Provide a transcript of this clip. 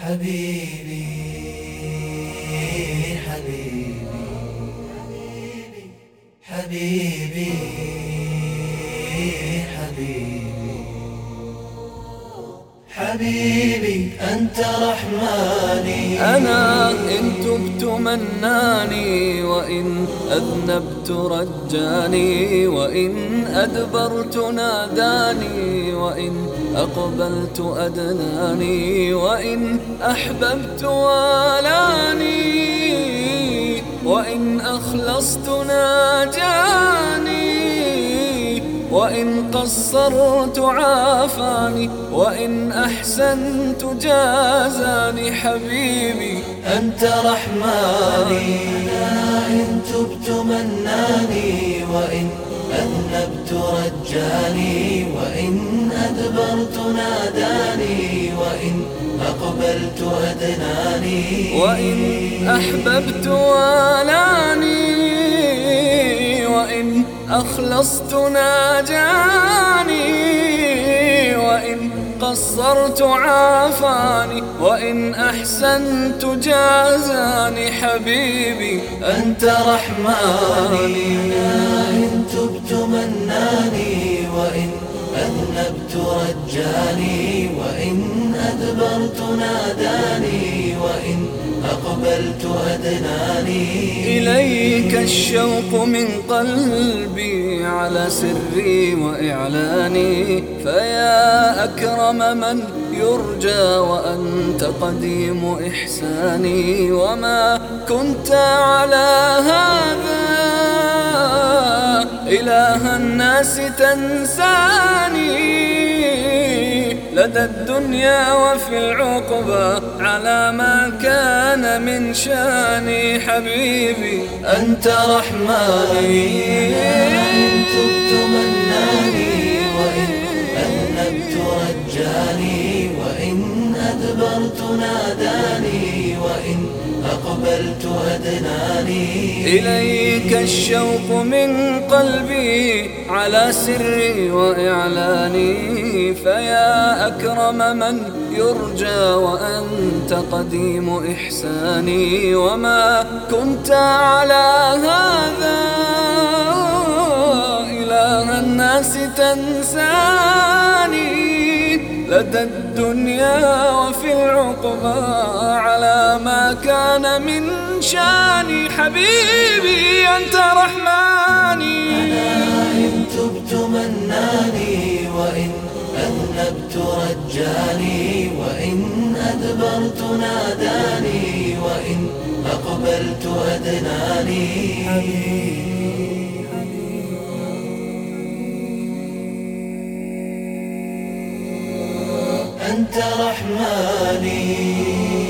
حبيبي حبيبي حبيبي حبيبي حبيبي أنت رحماني. أنا إن تبت مناني، وإن أذنبت رجاني، وإن أدبرت ناداني، وإن أقبلت أدناني، وإن أحببت والاني، وإن أخلصت ناجاني، وإن قصرت عافاني، وإن أحسنت جازاني. حبيبي أنت رحماني. أنا إن تبت مناني، وإن أذنبت رجاني، وإن أدبرت ناداني، وإن أقبلت أدناني، وإن أحببت والاني، وإن أخلصت ناجاني، وإن قصرت عافاني، وإن أحسنت جازاني. حبيبي أنت رحماني. إن تبت مناني، وإن أذنبت رجاني، وإن أدبرت ناداني، وإن أقبلت أدناني. إليك الشوق من قلبي على سري وإعلاني، فيا أكرم من يرجى وأنت قديم إحساني. وما كنت على هذا إله الناس تنساني، لدى الدنيا وفي العقبى على ما كان من شاني. حبيبي أنت رحماني. إن تبت مناني، وإن أذنبت رجاني، وإن أدبرت ناداني، وإن أقبلت أدناني. إليك الشوق من قلبي على سري وإعلاني، فيا أكرم من يرجى وأنت قديم إحساني. وما كنت على هذا إله الناس تنساني، لدى الدنيا وفي العقبى على ما كان من شاني. حبيبي أنت رحماني. أنا إن تبت مناني، وإن أذنبت رجاني، وإن أدبرت ناداني، وإن أقبلت أدناني. أنت رحماني.